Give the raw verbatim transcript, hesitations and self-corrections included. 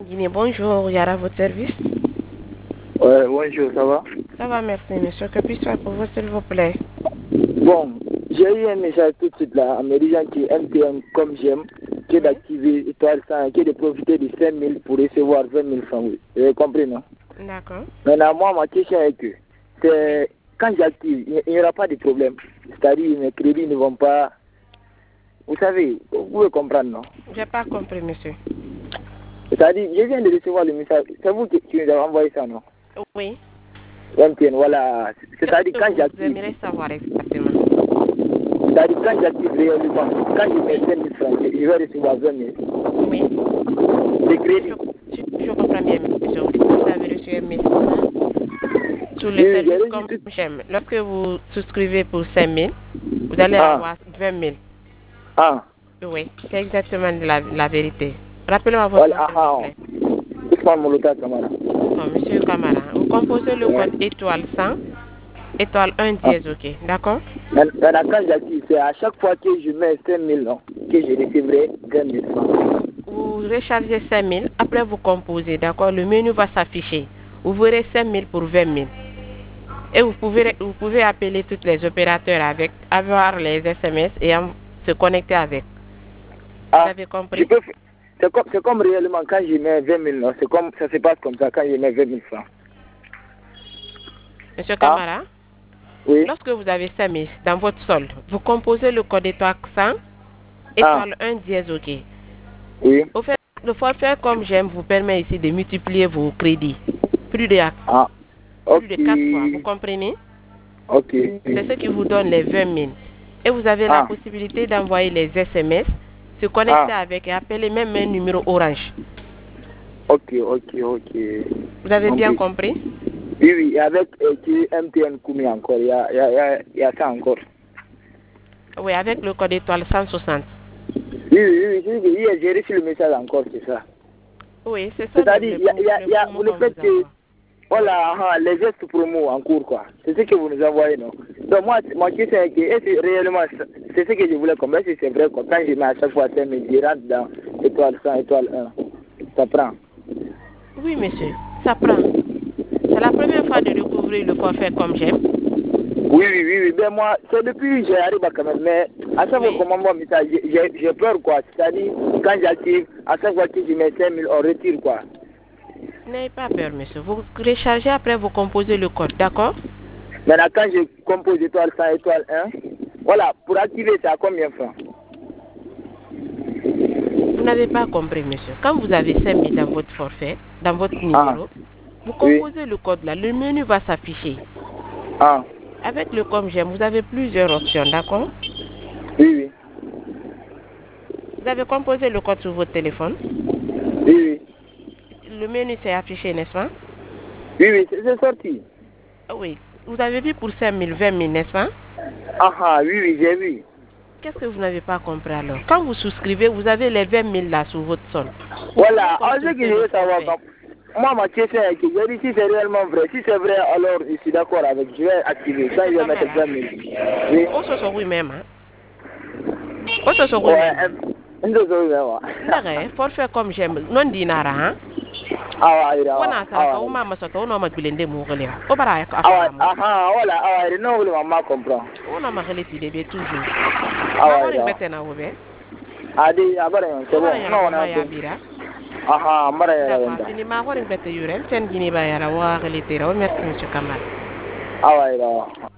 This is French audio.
Guinée, bonjour, Yara, votre service. Ouais, bonjour, ça va? Ça va, merci, monsieur. Que puis-je faire pour vous, s'il vous plaît? Bon, j'ai eu un message tout de suite là, en me disant que M T N, comme j'aime, qui est d'activer étoile cent, qui est de profiter de cinq mille pour recevoir vingt mille francs. Oui. Vous avez compris, non? D'accord. Maintenant, moi, ma question est que, c'est quand j'active, il n'y aura pas de problème. C'est-à-dire, mes crédits ne vont pas. Vous savez, vous pouvez comprendre, non? J'ai pas compris, monsieur. C'est-à-dire, je viens de recevoir le message. C'est vous qui, qui nous avez envoyé ça, non? Oui. M T N, voilà. C'est-à-dire, quand j'active. Vous aimeriez savoir exactement. C'est-à-dire, quand j'active réellement, quand je mets cinq mille francs, je vais recevoir vingt mille. Oui. Les crédits. Je, je, je comprends bien, monsieur. Vous avez reçu un message sur le Oui, service j'ai comme reçu tout. j'aime. Lorsque vous souscrivez pour cinq mille, vous allez Ah. avoir vingt mille. Ah. Oui, c'est exactement la, la vérité. Rappelez-moi votre Voilà, nom, s'il vous plaît. ah. Ousmane Moulouta Kamara. Non, monsieur Camara. Vous composez le Ouais. code étoile cent, étoile un Ah. dièse, ok. D'accord? Maintenant, quand j'active, c'est à chaque fois que je mets cinq mille, non, que je recevrai vingt mille francs. Vous rechargez cinq mille, après vous composez, d'accord? Le menu va s'afficher. Vous verrez cinq mille pour vingt mille. Et vous pouvez, vous pouvez appeler tous les opérateurs avec, avoir les S M S et en- se connecter avec. Vous Ah, avez je compris? peux f- c'est comme, c'est comme réellement quand je mets vingt mille, non, c'est comme, ça se passe comme ça quand je mets vingt mille francs. Monsieur Ah, Camara, oui. lorsque vous avez cinq mille dans votre solde, vous composez le code étoile cent, Ah, étoile un dièse, ok. oui. Au fait, le forfait comme j'aime vous permet ici de multiplier vos crédits. Plus de, Ah, plus ok. de quatre fois, vous comprenez? Ok. C'est ce qui vous donne les vingt mille. Et vous avez la Ah, possibilité d'envoyer les S M S, se connecter ah, avec et appeler même un numéro orange. ok, ok, ok. Vous avez bien Compris. compris? Oui, oui, et avec euh, qui M T N Koumi encore, il y a, il y, a, il y a il y a ça encore. Oui, avec le code étoile cent soixante. Oui, oui, oui, oui, oui, oui, j'ai reçu le message encore, c'est ça. Oui, c'est ça C'est-à-dire, le, il y a, il y a, le il y a, promo vous le qu'on vous faites que, envoie. voilà, ah, les gestes promo en cours, quoi. C'est ce que vous nous envoyez, non? Donc, moi, ma question est que, est-ce que réellement, c'est ce que je voulais comprendre, est-ce que c'est vrai, quoi, quand je mets à chaque fois cinq mille, je rentre dans étoile cent, étoile un, ça prend. Oui, monsieur, ça prend. C'est la première fois de découvrir le forfait comme j'aime. Oui, oui, oui, oui, ben moi, c'est depuis que j'arrive à quand même, mais à chaque fois Oui. qu'on m'envoie un message, j'ai j'ai peur, quoi. C'est-à-dire, quand j'active, à chaque fois que je mets cinq mille, on retire, quoi. N'ayez pas peur, monsieur. Vous rechargez, après vous composez le code, d'accord? Maintenant, quand je compose étoile cent, étoile un, voilà, pour activer, c'est à combien de francs? Vous n'avez pas compris, monsieur. Quand vous avez cinq mille dans votre forfait, dans votre Ah, numéro, vous oui, composez le code là, le menu va s'afficher. ah, Avec le comme j'aime, vous avez plusieurs options, d'accord? oui, oui, Vous avez composé le code sur votre téléphone. oui, oui, Le menu s'est affiché, n'est-ce pas? oui, oui, c'est c'est sorti. Oui. Vous avez vu pour cinq mille, vingt mille, n'est-ce pas? Ah, ah, oui, oui, j'ai vu. Qu'est-ce que vous n'avez pas compris alors? Quand vous souscrivez, vous avez les vingt mille là sur votre solde. Vous pouvez Voilà, en ce que consulter je le veux savoir, forfait. comme- moi, ma question est que, je dis, si c'est réellement vrai, si c'est vrai, alors je suis d'accord avec, je vais activer, quand Monsieur je vais mettre Camara, vingt mille. Oui. on se sort oui même, hein? On se sort oui Ouais, même, hein? un deux secondes, moi. Ndare, forfait comme j'aime, non dinara, hein? Awa, ira, Wana saraka awa, uma masoto una magbelende mugale. O bara ka awa, afara mu. aha, voilà, awa, ira, non, vous maman comprend. Una magale ti debe toujours. Ma Awa, wari ira. bete na wobe. Adi, abara, c'est O bara bon, yana non, wo on ma a ya tout. bira. Aha, amara, ira, D'accord, venda. fini ma wari bete yurem sen gini ba yara wa gale tera. O merci monsieur Kamara. Awa, ira.